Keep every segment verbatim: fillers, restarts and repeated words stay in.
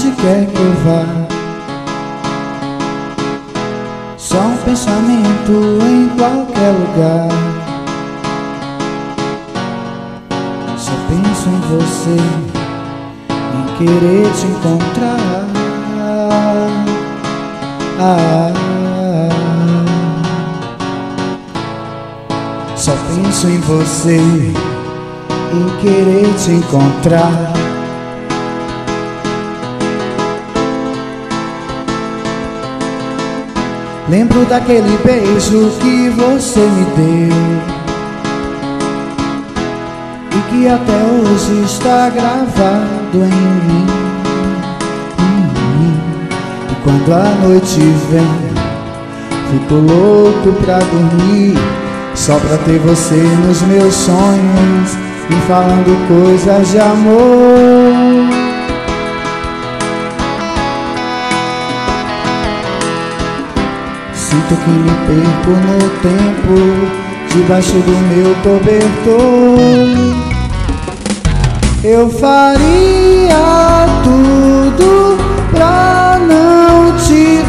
aonde quer que eu vá. Só um pensamento em qualquer lugar. Só penso em você, em querer te encontrar. Ah, só penso em você, em querer te encontrar. Lembro daquele beijo que você me deu e que até hoje está gravado em mim. E quando a noite vem, fico louco pra dormir, só pra ter você nos meus sonhos e falando coisas de amor. Sinto que me perco no tempo, debaixo do meu cobertor. Eu faria tudo pra não te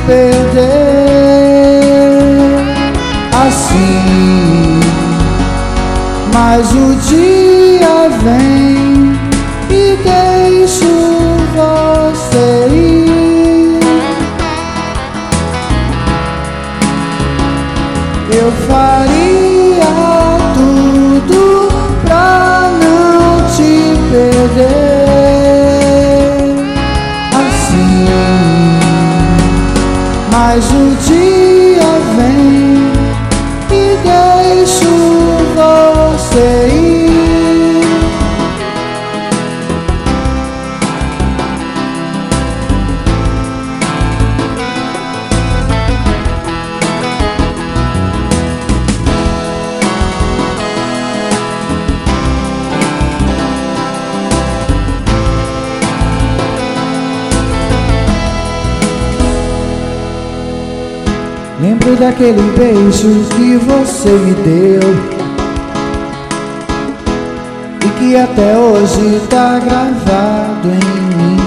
perder assim, mas o dia vem e deixo você ir. Eu faria tudo pra não te perder assim, mas o dia vem e deixo você ir. Lembro daquele beijo que você me deu e que até hoje tá gravado em mim.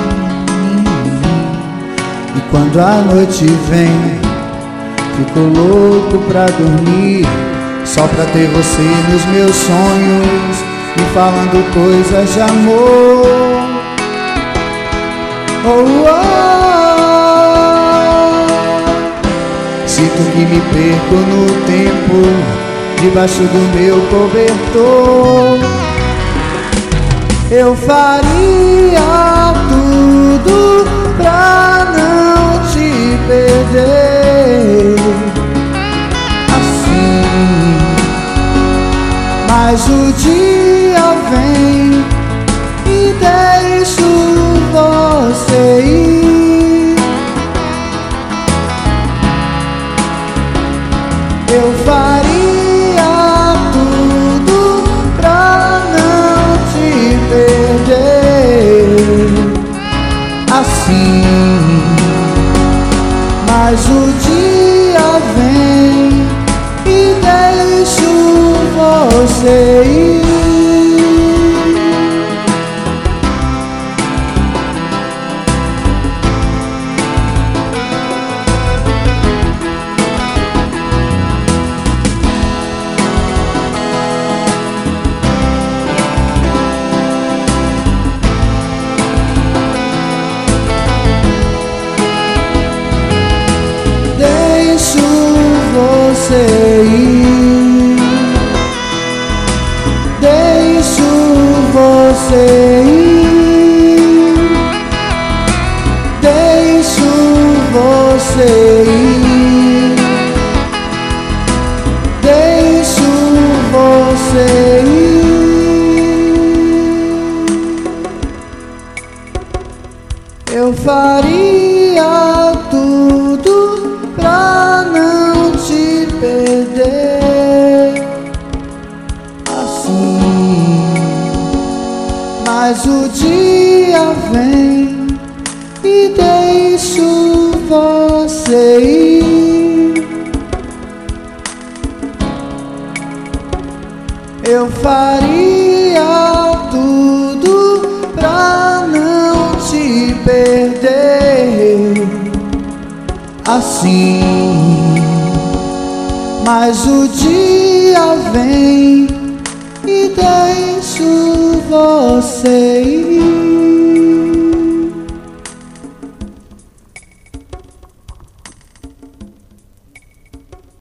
E quando a noite vem, fico louco pra dormir, só pra ter você nos meus sonhos e falando coisas de amor. Oh, oh. Sinto que me perco no tempo, debaixo do meu cobertor. Eu faria tudo pra não te perder assim, mas o dia vem e deixo você ir. Eu faria tudo pra não te perder assim, mas o dia vem e deixo você ir. Você ir, deixo você ir, deixo você ir, deixo você ir. Eu faria tudo pra não te perder assim, mas o dia vem e deixo você ir. Eu faria tudo pra não te perder assim. Mas o dia vem e deixo você ir.